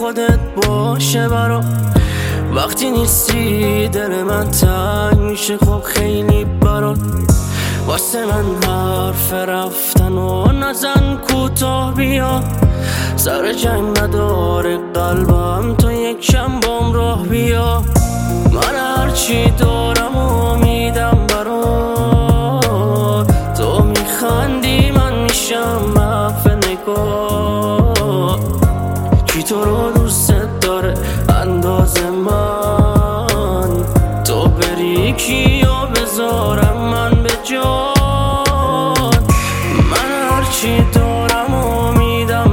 خودت باشه برا. وقتی نیستی دل من تنگ میشه خب خیلی برات. واسه من حرف رفتن و نزن کوتاه بیا. سر جنگ نداره قلبم تو یک کم بام راه بیا. من هرچی دارم و میدم برات. تو میخندی من میشم محو نگاه. کی تو رو دوست داره انداز من؟ تو بری کیو بذارم من به جان. من هرچی دارم و میدم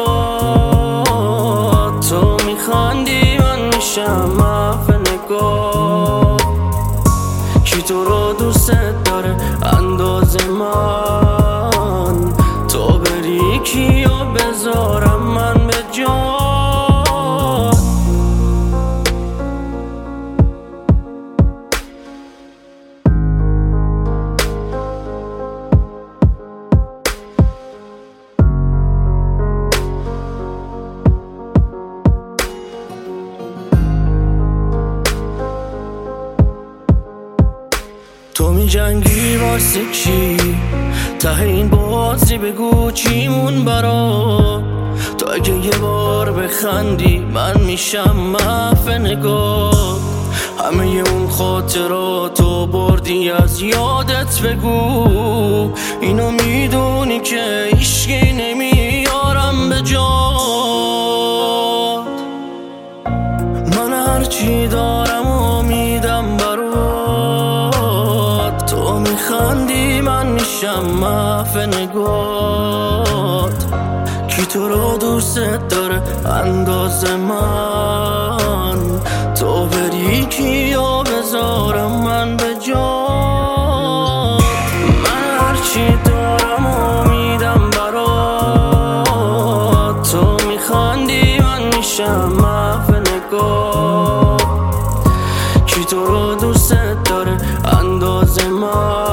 برات. تو میخندی من میشم محو نگاه. کی تو رو دوست داره انداز من؟ تو بری کیو بذارم من به جان. تو می جنگی واسه کی؟ ته این بازی بگو چیمون برات. تو اگه یه بار بخندی من میشم محو نگاه. همه اون خاطراتو بردی از یادت بگو. اینو میدونی که هیچکی نمیارم به جات. من هرچی دارم و میدم برات. تو میخندی من میشم محو نگات. کی تو رو دوست داره انداز من؟ تو بری کیو بذارم من به جان. من هرچی دارم و میدم برات. تو میخندی من میشم محو نگاه. کی تو رو دوست داره انداز من؟